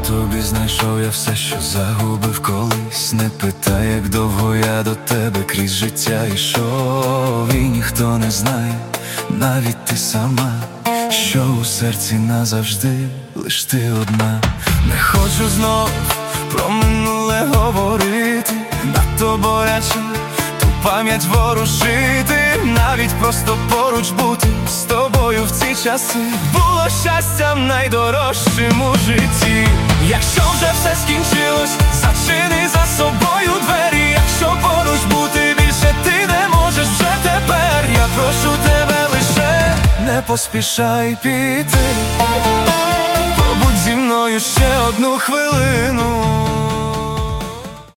тобі знайшов я все, що загубив колись. Не питай, як довго я до тебе крізь життя йшов. І ніхто не знає, навіть ти сама, що у серці назавжди лиш ти одна. Не хочу знов про минуле говорити, надто боляче ту пам'ять ворушити. Навіть просто поруч бути з тобою в ці часи було щастям найдорожчим у житті. Якщо вже все скінчилось, зачини за собою двері. Якщо поруч бути більше ти не можеш вже тепер, я прошу тебе лише не поспішай піти. Побудь зі мною ще одну хвилину.